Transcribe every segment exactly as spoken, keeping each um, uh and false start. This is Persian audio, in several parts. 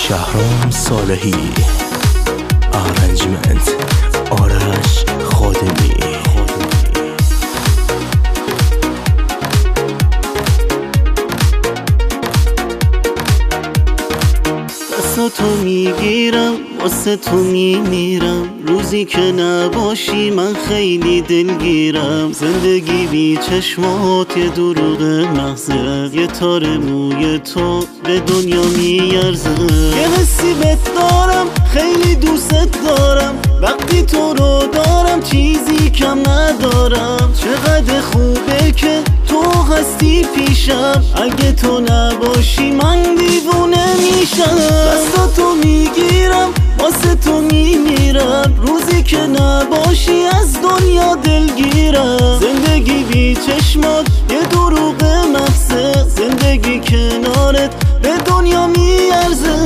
شهرام صالحی، ارنجمنت آرش خادمی. تو میگیرم واسه تو میمیرم، روزی که نباشی من خیلی دلگیرم. زندگی بی چشمات یه دروغ محضه، یه تار موی تو به دنیا میارزه. یه حسی بهت دارم خیلی دوست دارم، وقتی تو رو دارم چیزی کم ندارم. چقدر خوبه که تو هستی پیشم، اگه تو نباشی من دیوونه میشم. دستاتو میگیرم واسه تو میمیرم، روزی که نباشی از دنیا دلگیرم. زندگی بی چشمات یه دروغ محضه، زندگی کنارت به دنیا میارزه.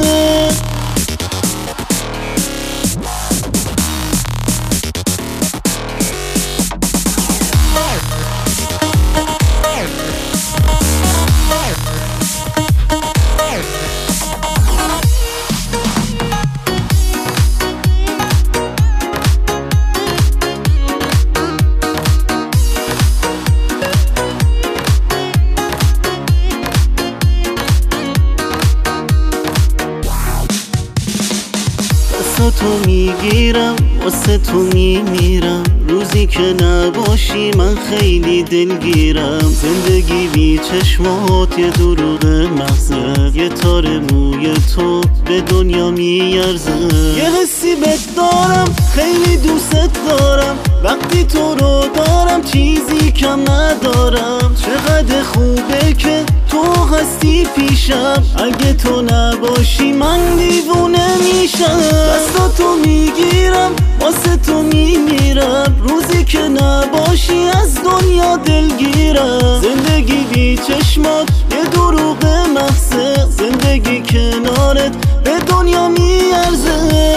تو میگیرم واسه تو میمیرم، روزی که نباشی من خیلی دلگیرم. زندگی بی چشمات یه دروغ محضه، یه تار موی تو به دنیا میارزه. یه حسی بهت دارم خیلی دوست دارم، وقتی تو رو دارم چیزی کم ندارم. چقدر خوبه که تو هستی پیشم، اگه تو نباشی من دیوونه میشم. دستاتو میگیرم واسه تو میمیرم، روزی که نباشی از دنیا دلگیرم. زندگی بی چشمات یه دروغ محضه، زندگی کنارت به دنیا میارزه.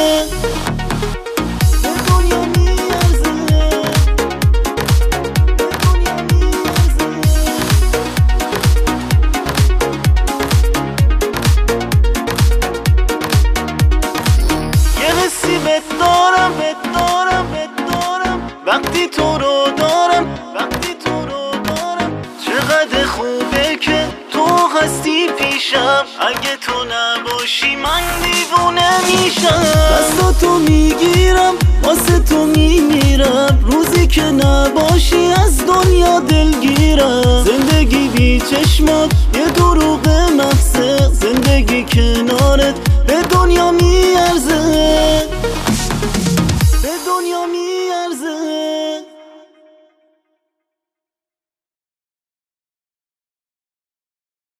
بدارم بدارم بدارم وقتی تو رو دارم، وقتی تو رو دارم. چقدر خوبه که تو هستی پیشم، اگه تو نباشی من دیوونه میشم. دستاتو میگیرم واسه تو میمیرم، روزی که نباشی از دنیا دلگیرم. زندگی بی چشمات یه دروغ محضه، زندگی کنارت به دنیا